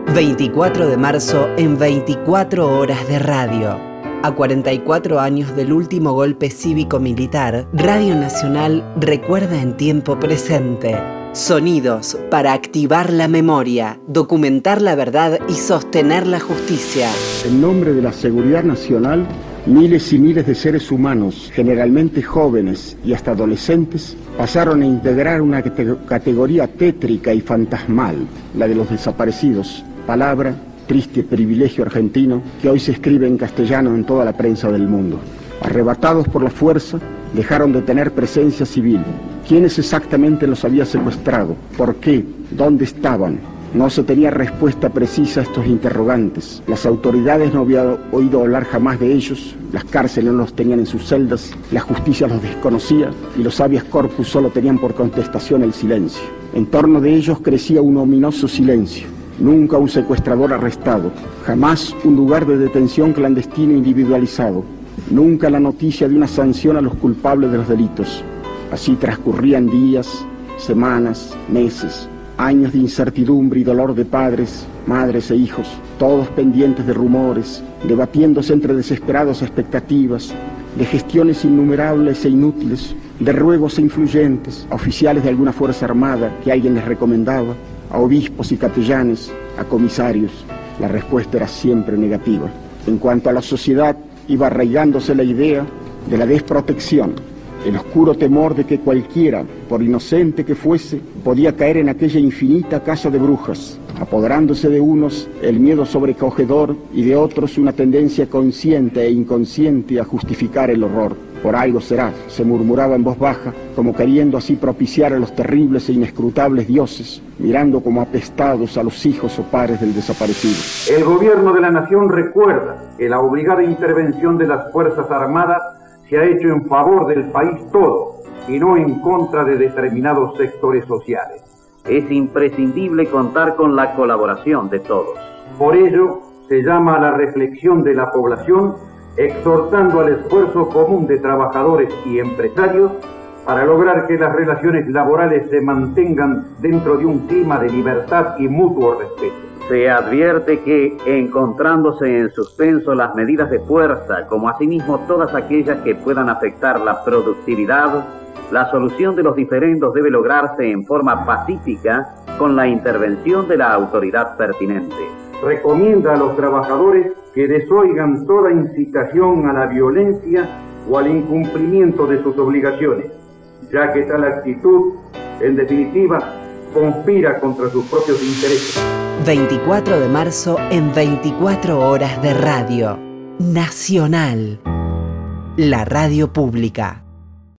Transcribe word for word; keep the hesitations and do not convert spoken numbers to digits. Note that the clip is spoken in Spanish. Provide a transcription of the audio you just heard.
veinticuatro de marzo en veinticuatro horas de radio. A cuarenta y cuatro años del último golpe cívico-militar, Radio Nacional recuerda en tiempo presente. Sonidos para activar la memoria, documentar la verdad y sostener la justicia. En nombre de la seguridad nacional, miles y miles de seres humanos, generalmente jóvenes y hasta adolescentes, pasaron a integrar una categoría tétrica y fantasmal, la de los desaparecidos. Palabra, triste privilegio argentino que hoy se escribe en castellano en toda la prensa del mundo. Arrebatados por la fuerza, dejaron de tener presencia civil. ¿Quiénes exactamente los había secuestrado? ¿Por qué? ¿Dónde estaban? No se tenía respuesta precisa a estos interrogantes. Las autoridades no habían oído hablar jamás de ellos, las cárceles no los tenían en sus celdas, la justicia los desconocía y los habeas corpus solo tenían por contestación el silencio. En torno de ellos crecía un ominoso silencio. Nunca un secuestrador arrestado, jamás un lugar de detención clandestino individualizado, nunca la noticia de una sanción a los culpables de los delitos. Así transcurrían días, semanas, meses, años de incertidumbre y dolor de padres, madres e hijos, todos pendientes de rumores, debatiéndose entre desesperadas expectativas, de gestiones innumerables e inútiles, de ruegos e influyentes, a oficiales de alguna fuerza armada que alguien les recomendaba, a obispos y capellanes, a comisarios. La respuesta era siempre negativa. En cuanto a la sociedad, iba arraigándose la idea de la desprotección, el oscuro temor de que cualquiera, por inocente que fuese, podía caer en aquella infinita casa de brujas, apoderándose de unos el miedo sobrecogedor y de otros una tendencia consciente e inconsciente a justificar el horror. Por algo será, se murmuraba en voz baja, como queriendo así propiciar a los terribles e inescrutables dioses, mirando como apestados a los hijos o padres del desaparecido. El gobierno de la nación recuerda que la obligada intervención de las Fuerzas Armadas se ha hecho en favor del país todo y no en contra de determinados sectores sociales. Es imprescindible contar con la colaboración de todos. Por ello, se llama a la reflexión de la población, exhortando al esfuerzo común de trabajadores y empresarios para lograr que las relaciones laborales se mantengan dentro de un clima de libertad y mutuo respeto. Se advierte que, encontrándose en suspenso las medidas de fuerza, como asimismo todas aquellas que puedan afectar la productividad, la solución de los diferendos debe lograrse en forma pacífica con la intervención de la autoridad pertinente. Recomienda a los trabajadores que desoigan toda incitación a la violencia o al incumplimiento de sus obligaciones, ya que tal actitud, en definitiva, conspira contra sus propios intereses. veinticuatro de marzo en veinticuatro horas de radio. Nacional. La radio pública.